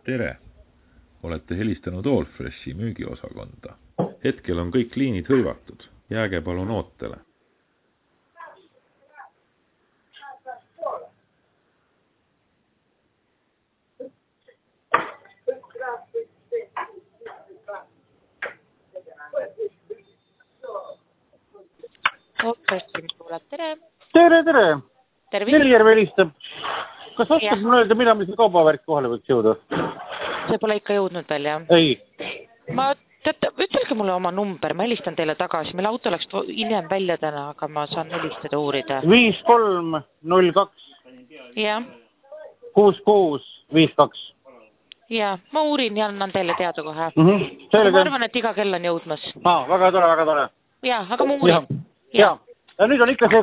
Tere! Olete helistanud Allfreshi müügiosakonda. Hetkel on kõik liinid hõivatud. Jääge palun ootele. Allfreshi tuleb, tere! Tere! Tervis! Neljärve helistab. Kas oskad mulle öelda, mida me see kaubavärk kohale võiks jõuda? See pole ikka jõudnud veel, jah? Ei. Ütelge mulle oma number, ma helistan teile tagasi. Meil auto läks hiljem välja täna, aga ma saan helistada uurida. 5302. Jah. 6652. Jah, ma uurin ja annan teile teada kohe. Selge. Ma arvan, et iga kell on jõudmas. Väga tore. Jah, aga ma uurin. Ja nüüd on ikka see